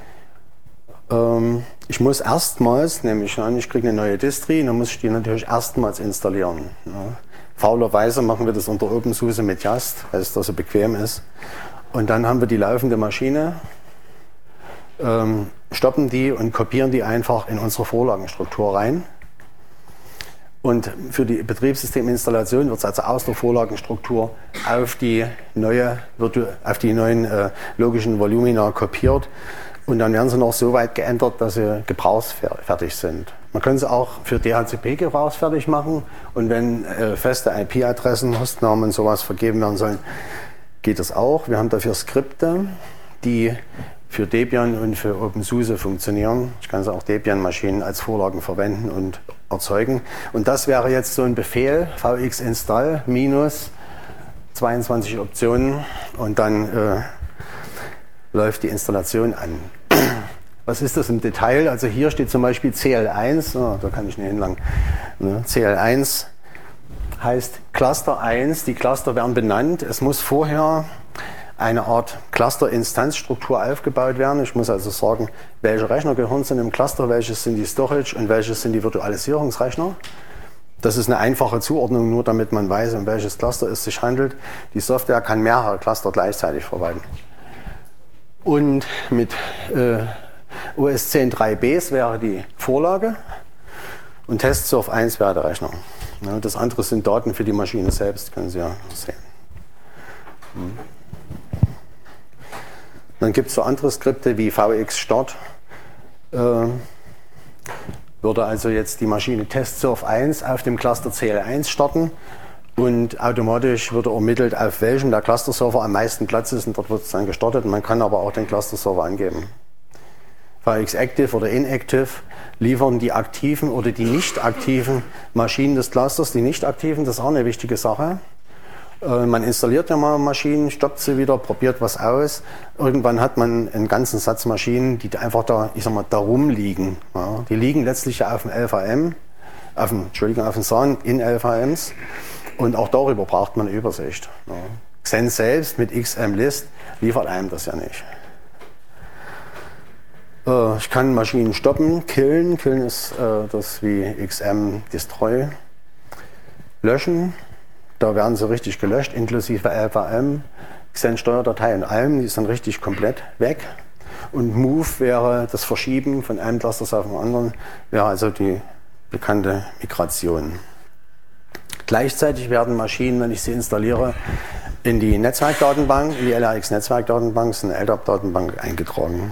Ich muss erstmals, nämlich ich kriege eine neue Distri, dann muss ich die natürlich erstmals installieren. Ja. Faulerweise machen wir das unter OpenSUSE mit Just, weil es da so bequem ist. Und dann haben wir die laufende Maschine, stoppen die und kopieren die einfach in unsere Vorlagenstruktur rein. Und für die Betriebssysteminstallation wird es also aus der Vorlagenstruktur auf die neuen logischen Volumina kopiert und dann werden sie noch so weit geändert, dass sie gebrauchsfertig sind. Man kann sie auch für DHCP gebrauchsfertig machen und wenn feste IP-Adressen, Hostnamen und sowas vergeben werden sollen, geht das auch. Wir haben dafür Skripte, die für Debian und für OpenSUSE funktionieren. Ich kann sie auch Debian-Maschinen als Vorlagen verwenden und erzeugen. Und das wäre jetzt so ein Befehl, vxinstall minus 22 Optionen und dann läuft die Installation an. Was ist das im Detail? Also hier steht zum Beispiel CL1, da kann ich nicht hinlangen. CL1 heißt Cluster 1, die Cluster werden benannt. Es muss vorher eine Art Cluster-Instanzstruktur aufgebaut werden. Ich muss also sagen, welche Rechner gehören zu einem Cluster, welches sind die Storage und welches sind die Virtualisierungsrechner. Das ist eine einfache Zuordnung, nur damit man weiß, um welches Cluster es sich handelt. Die Software kann mehrere Cluster gleichzeitig verwalten. Und mit OS 10.3bs wäre die Vorlage und TestSurf 1 wäre der Rechner. Ja, das andere sind Daten für die Maschine selbst, können Sie ja sehen. Dann gibt es so andere Skripte wie vxstart. Würde also jetzt die Maschine TestSurf 1 auf dem Cluster CL1 starten und automatisch würde ermittelt, auf welchem der Cluster-Server am meisten Platz ist und dort wird es dann gestartet. Man kann aber auch den Cluster-Server angeben. VxActive oder Inactive liefern die aktiven oder die nicht aktiven Maschinen des Clusters. Die nicht aktiven, das ist auch eine wichtige Sache. Man installiert ja mal Maschinen, stoppt sie wieder, probiert was aus. Irgendwann hat man einen ganzen Satz Maschinen, die einfach da, ich sag mal, da rumliegen. Ja. Die liegen letztlich ja auf dem LVM, auf dem SAN in LVMs. Und auch darüber braucht man eine Übersicht. Ja. Xen selbst mit XMList liefert einem das ja nicht. Ich kann Maschinen stoppen, killen. Killen ist das wie XM Destroy. Löschen. Da werden sie richtig gelöscht, inklusive LVM, Xen-Steuerdatei und allem, die sind richtig komplett weg. Und Move wäre das Verschieben von einem Cluster auf den anderen, wäre also die bekannte Migration. Gleichzeitig werden Maschinen, wenn ich sie installiere, in die Netzwerkdatenbank, in die LRX-Netzwerkdatenbank, ist eine LDAP-Datenbank eingetragen.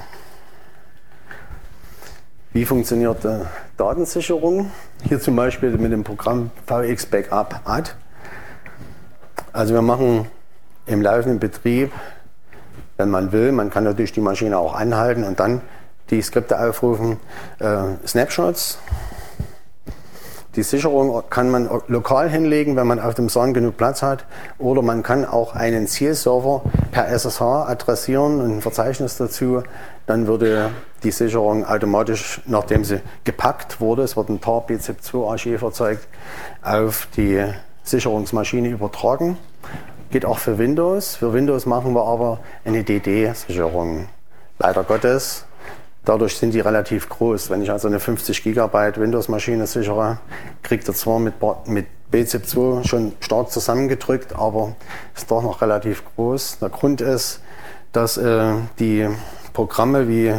Wie funktioniert Datensicherung? Hier zum Beispiel mit dem Programm VX Backup Add. Also wir machen im laufenden Betrieb, wenn man will, man kann natürlich die Maschine auch anhalten und dann die Skripte aufrufen, Snapshots. Die Sicherung kann man lokal hinlegen, wenn man auf dem SAN genug Platz hat, oder man kann auch einen Zielserver per SSH adressieren und ein Verzeichnis dazu. Dann würde die Sicherung automatisch, nachdem sie gepackt wurde, es wird ein TAR BZIP2-Archiv erzeugt, auf die Sicherungsmaschine übertragen. Geht auch für Windows. Für Windows machen wir aber eine DD-Sicherung. Leider Gottes. Dadurch sind die relativ groß. Wenn ich also eine 50 GB Windows-Maschine sichere, kriegt er zwar mit BZIP2 schon stark zusammengedrückt, aber ist doch noch relativ groß. Der Grund ist, dass die Programme wie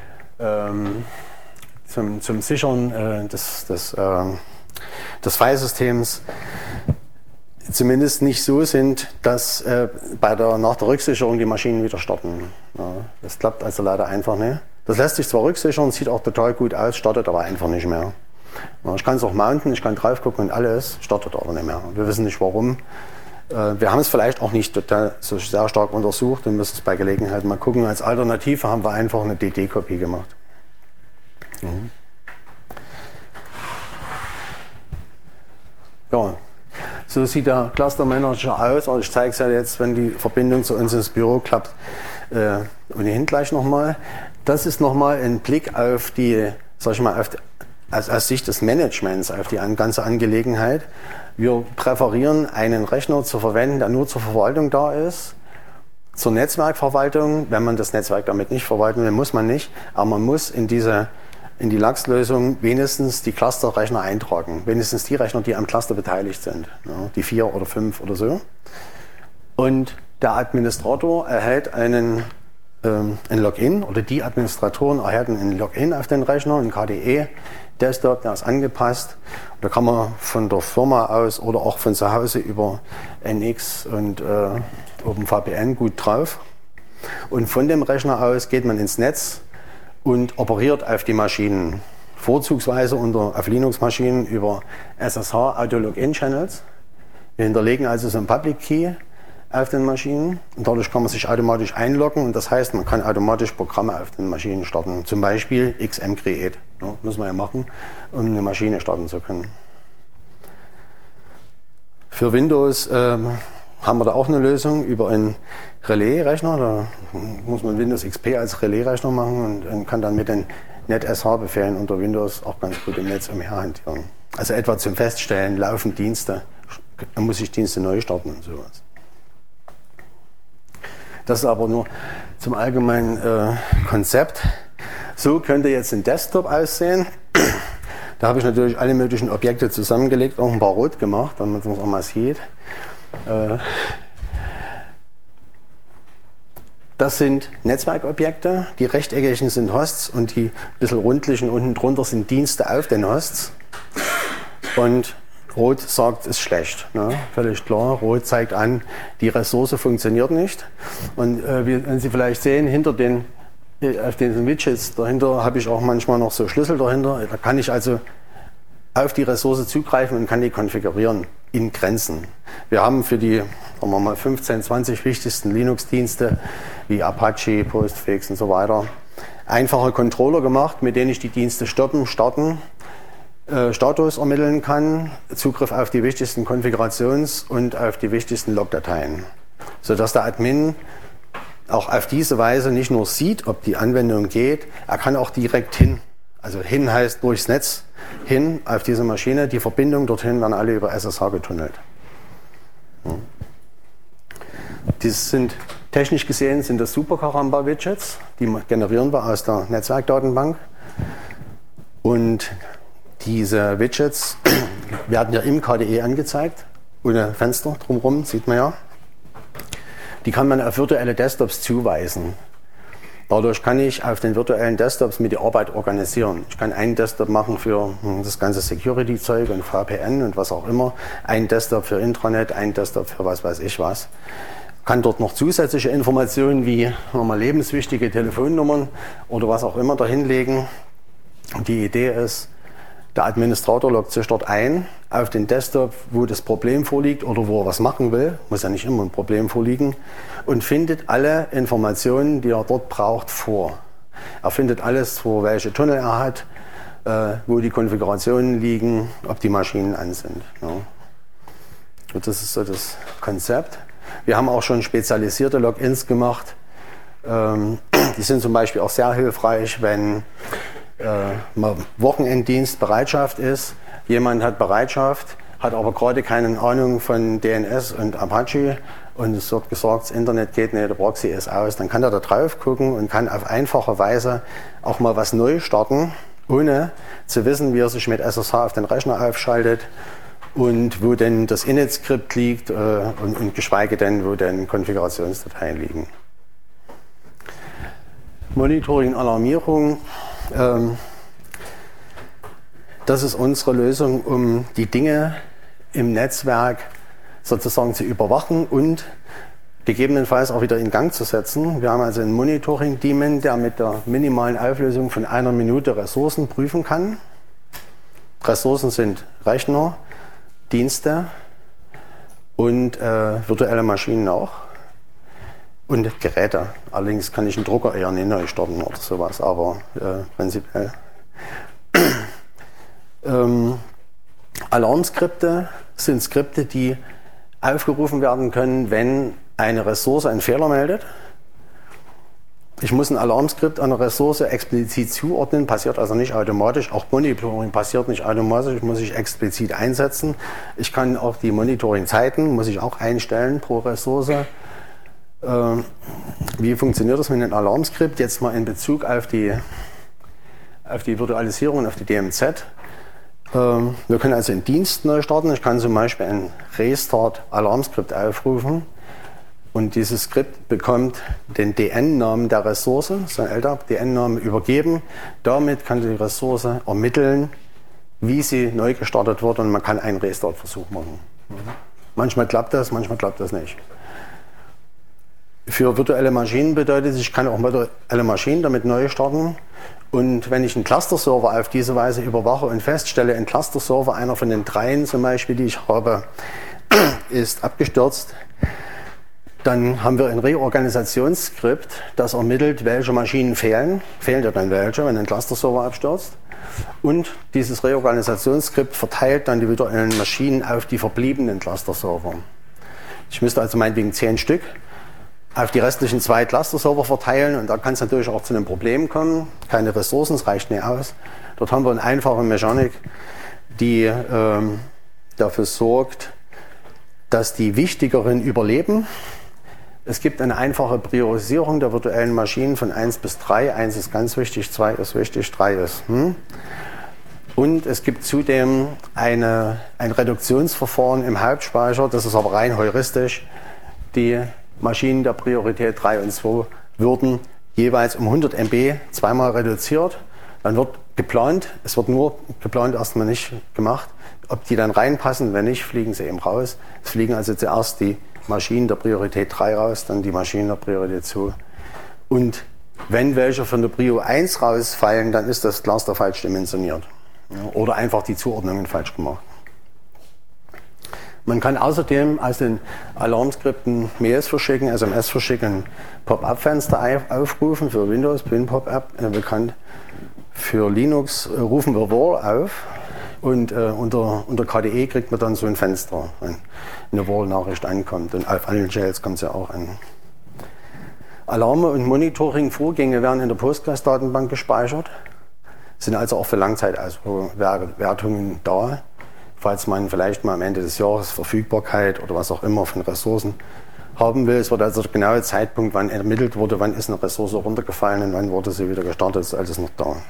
zum Sichern des Filesystems zumindest nicht so sind, dass nach der Rücksicherung die Maschinen wieder starten. Ja, das klappt also leider einfach nicht. Das lässt sich zwar rücksichern, sieht auch total gut aus, startet aber einfach nicht mehr. Ja, ich kann es auch mounten, ich kann drauf gucken und alles, startet aber nicht mehr. Wir wissen nicht warum. Wir haben es vielleicht auch nicht total so sehr stark untersucht und müssen es bei Gelegenheit mal gucken. Als Alternative haben wir einfach eine DD-Kopie gemacht. Mhm. Ja. So sieht der Cluster Manager aus. Also ich zeige es ja jetzt, wenn die Verbindung zu uns ins Büro klappt, ohnehin gleich nochmal. Das ist nochmal ein Blick auf die, sag ich mal, aus Sicht des Managements auf die ganze Angelegenheit. Wir präferieren einen Rechner zu verwenden, der nur zur Verwaltung da ist. Zur Netzwerkverwaltung, wenn man das Netzwerk damit nicht verwalten will, muss man nicht. Aber man muss in die LAX-Lösung wenigstens die Cluster-Rechner eintragen. Wenigstens die Rechner, die am Cluster beteiligt sind. Ja, die 4 oder 5 oder so. Und der Administrator erhält ein Login, oder die Administratoren erhalten ein Login auf den Rechner, ein KDE-Desktop, der ist angepasst. Da kann man von der Firma aus oder auch von zu Hause über NX und OpenVPN gut drauf. Und von dem Rechner aus geht man ins Netz und operiert auf die Maschinen. Vorzugsweise auf Linux-Maschinen über SSH Auto-Login-Channels. Wir hinterlegen also so einen Public Key auf den Maschinen und dadurch kann man sich automatisch einloggen und das heißt, man kann automatisch Programme auf den Maschinen starten. Zum Beispiel XM-Create. Ja, muss man ja machen, um eine Maschine starten zu können. Für Windows haben wir da auch eine Lösung über einen Relais-Rechner. Da muss man Windows XP als Relais-Rechner machen und kann dann mit den NetSH-Befehlen unter Windows auch ganz gut im Netz umherhantieren. Also etwa zum Feststellen, laufen Dienste, dann muss ich Dienste neu starten und sowas. Das ist aber nur zum allgemeinen Konzept. So könnte jetzt ein Desktop aussehen. Da habe ich natürlich alle möglichen Objekte zusammengelegt, auch ein paar rot gemacht, damit man es auch mal sieht. Das sind Netzwerkobjekte, die rechteckigen sind Hosts und die bisschen rundlichen unten drunter sind Dienste auf den Hosts. Und Rot sagt, ist schlecht, ne? Völlig klar. Rot zeigt an, die Ressource funktioniert nicht. Und wenn Sie vielleicht sehen, auf den Widgets dahinter habe ich auch manchmal noch so Schlüssel dahinter. Da kann ich also auf die Ressource zugreifen und kann die konfigurieren in Grenzen. Wir haben für die, sagen wir mal, 15, 20 wichtigsten Linux-Dienste wie Apache, Postfix und so weiter einfache Controller gemacht, mit denen ich die Dienste stoppen, starten, Status ermitteln kann, Zugriff auf die wichtigsten Konfigurations- und auf die wichtigsten Logdateien, sodass der Admin auch auf diese Weise nicht nur sieht, ob die Anwendung geht, er kann auch direkt hin. Also hin heißt durchs Netz hin auf diese Maschine. Die Verbindungen dorthin werden alle über SSH getunnelt. Dies sind, technisch gesehen, sind das Super Caramba Widgets. Die generieren wir aus der Netzwerkdatenbank. Und diese Widgets werden ja im KDE angezeigt, ohne Fenster drumherum, sieht man ja. Die kann man auf virtuelle Desktops zuweisen. Dadurch kann ich auf den virtuellen Desktops mir die Arbeit organisieren. Ich kann einen Desktop machen für das ganze Security-Zeug und VPN und was auch immer, einen Desktop für Intranet, einen Desktop für was weiß ich was. Kann dort noch zusätzliche Informationen wie nochmal lebenswichtige Telefonnummern oder was auch immer dahinlegen. Die Idee ist, der Administrator loggt sich dort ein auf den Desktop, wo das Problem vorliegt oder wo er was machen will, muss ja nicht immer ein Problem vorliegen, und findet alle Informationen, die er dort braucht, vor. Er findet alles vor, welche Tunnel er hat, wo die Konfigurationen liegen, ob die Maschinen an sind. Ja. Und das ist so das Konzept. Wir haben auch schon spezialisierte Logins gemacht. Die sind zum Beispiel auch sehr hilfreich, wenn mal Wochenenddienst, Bereitschaft ist. Jemand hat Bereitschaft, hat aber gerade keine Ahnung von DNS und Apache und es wird gesagt, das Internet geht nicht, der Proxy ist aus. Dann kann er da drauf gucken und kann auf einfache Weise auch mal was neu starten, ohne zu wissen, wie er sich mit SSH auf den Rechner aufschaltet und wo denn das Init-Skript liegt und geschweige denn, wo denn Konfigurationsdateien liegen. Monitoring, Alarmierung. Das ist unsere Lösung, um die Dinge im Netzwerk sozusagen zu überwachen und gegebenenfalls auch wieder in Gang zu setzen. Wir haben also einen Monitoring-Daemon, der mit der minimalen Auflösung von 1 Minute Ressourcen prüfen kann. Ressourcen sind Rechner, Dienste und virtuelle Maschinen auch. Und Geräte. Allerdings kann ich einen Drucker eher nicht neu starten oder sowas, aber prinzipiell. Alarmskripte sind Skripte, die aufgerufen werden können, wenn eine Ressource einen Fehler meldet. Ich muss ein Alarmskript einer Ressource explizit zuordnen, passiert also nicht automatisch. Auch Monitoring passiert nicht automatisch, muss ich explizit einsetzen. Ich kann auch die Monitoring-Zeiten, muss ich auch einstellen pro Ressource. Wie funktioniert das mit einem Alarmskript? Jetzt mal in Bezug auf die Virtualisierung und auf die DMZ. Wir können also einen Dienst neu starten. Ich kann zum Beispiel ein Restart-Alarmskript aufrufen und dieses Skript bekommt den DN-Namen der Ressource, so ein LDAP, DN-Namen übergeben. Damit kann die Ressource ermitteln, wie sie neu gestartet wird und man kann einen Restart-Versuch machen. Manchmal klappt das nicht. Für virtuelle Maschinen bedeutet, ich kann auch virtuelle Maschinen damit neu starten. Und wenn ich einen Cluster-Server auf diese Weise überwache und feststelle, ein Cluster-Server, einer von den 3 zum Beispiel, die ich habe, ist abgestürzt, dann haben wir ein Reorganisationsskript, das ermittelt, welche Maschinen fehlen. Fehlen ja dann welche, wenn ein Cluster-Server abstürzt. Und dieses Reorganisationsskript verteilt dann die virtuellen Maschinen auf die verbliebenen Cluster-Server. Ich müsste also meinetwegen 10 Stück auf die restlichen 2 Cluster-Server verteilen und da kann es natürlich auch zu einem Problem kommen. Keine Ressourcen, es reicht nicht aus. Dort haben wir eine einfache Mechanik, die dafür sorgt, dass die wichtigeren überleben. Es gibt eine einfache Priorisierung der virtuellen Maschinen von 1 bis 3. 1 ist ganz wichtig, 2 ist wichtig, 3 ist Und es gibt zudem ein Reduktionsverfahren im Hauptspeicher, das ist aber rein heuristisch. Die Maschinen der Priorität 3 und 2 würden jeweils um 100 MB zweimal reduziert. Dann wird geplant, es wird nur geplant, erstmal nicht gemacht, ob die dann reinpassen. Wenn nicht, fliegen sie eben raus. Es fliegen also zuerst die Maschinen der Priorität 3 raus, dann die Maschinen der Priorität 2. Und wenn welche von der Prio 1 rausfallen, dann ist das Cluster falsch dimensioniert. Oder einfach die Zuordnungen falsch gemacht. Man kann außerdem aus den Alarmskripten Mails verschicken, SMS verschicken, Pop-up-Fenster aufrufen für Windows, Pin-Pop-up, bekannt. Für Linux rufen wir WAL auf Und unter KDE kriegt man dann so ein Fenster, wenn eine Warn-Nachricht ankommt. Und auf allen Shells kommt es ja auch an. Alarme und Monitoring-Vorgänge werden in der Postgres-Datenbank gespeichert, sind also auch für Langzeitauswertungen da, falls man vielleicht mal am Ende des Jahres Verfügbarkeit oder was auch immer von Ressourcen haben will. Es wird also der genaue Zeitpunkt, wann ermittelt wurde, wann ist eine Ressource runtergefallen und wann wurde sie wieder gestartet, ist alles noch da.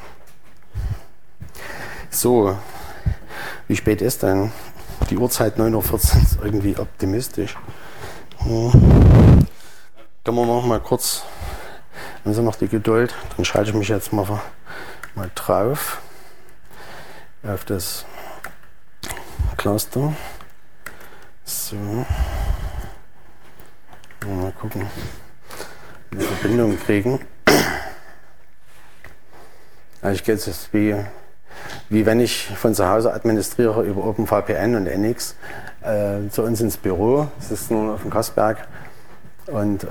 So, wie spät ist denn? Die Uhrzeit 9:14 Uhr ist irgendwie optimistisch. Können wir noch mal kurz, haben Sie noch die Geduld, dann schalte ich mich jetzt mal drauf auf das Cluster. So. Mal gucken, wie wir Verbindung kriegen. Also ich gehe jetzt wie wenn ich von zu Hause administriere über OpenVPN und NX zu uns ins Büro. Das ist nur auf dem Kastberg. Und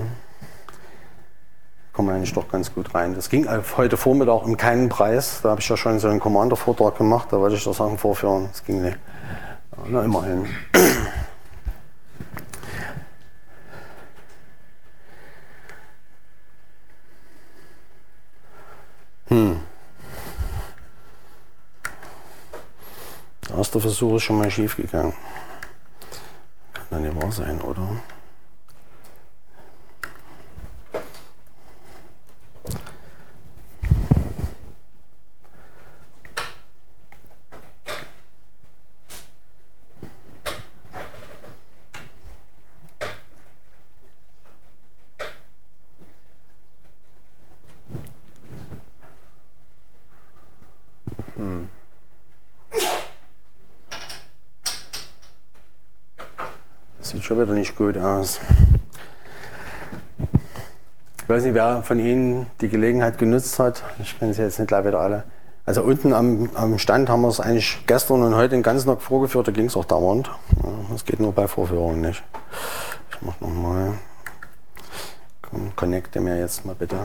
kommen wir eigentlich doch ganz gut rein. Das ging heute Vormittag um keinen Preis. Da habe ich ja schon so einen Commander-Vortrag gemacht. Da wollte ich das Sachen vorführen. Das ging nicht. Na, immerhin. Der erste Versuch ist schon mal schief gegangen. Kann doch nicht wahr sein, oder? Sieht schon wieder nicht gut aus. Ich weiß nicht, wer von Ihnen die Gelegenheit genutzt hat. Ich kenne sie jetzt nicht gleich wieder alle. Also unten am Stand haben wir es eigentlich gestern und heute den ganzen Tag vorgeführt. Da ging es auch dauernd. Das geht nur bei Vorführungen nicht. Ich mache nochmal. Connecte mir jetzt mal bitte.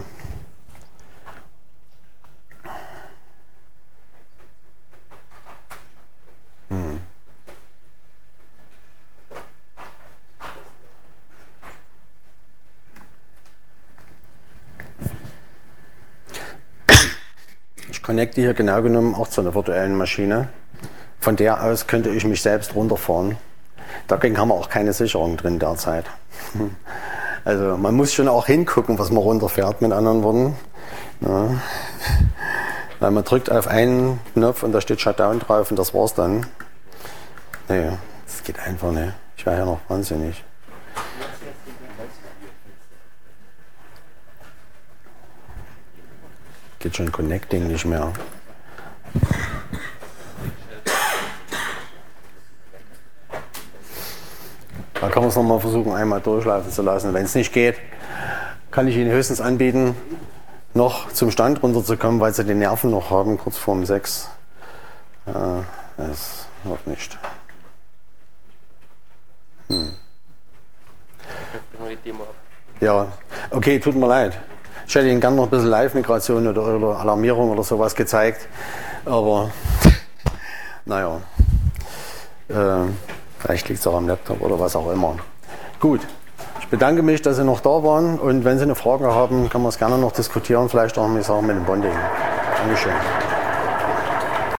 Ich connecte hier genau genommen auch zu einer virtuellen Maschine. Von der aus könnte ich mich selbst runterfahren. Dagegen haben wir auch keine Sicherung drin derzeit. Also man muss schon auch hingucken, was man runterfährt, mit anderen Worten. Ja. Weil man drückt auf einen Knopf und da steht Shutdown drauf und das war's dann. Nee, das geht einfach nicht. Ich wäre ja noch wahnsinnig. Geht schon Connecting nicht mehr. Da kann man es nochmal versuchen, einmal durchlaufen zu lassen. Wenn es nicht geht, kann ich Ihnen höchstens anbieten, noch zum Stand runterzukommen, weil Sie die Nerven noch haben, kurz vorm 6. Das wird nicht. Ja, okay, tut mir leid. Ich hätte Ihnen gerne noch ein bisschen Live-Migration oder Alarmierung oder sowas gezeigt, aber naja, vielleicht liegt es auch am Laptop oder was auch immer. Gut, ich bedanke mich, dass Sie noch da waren und wenn Sie eine Frage haben, kann man es gerne noch diskutieren, vielleicht auch mit dem Bonding. Dankeschön.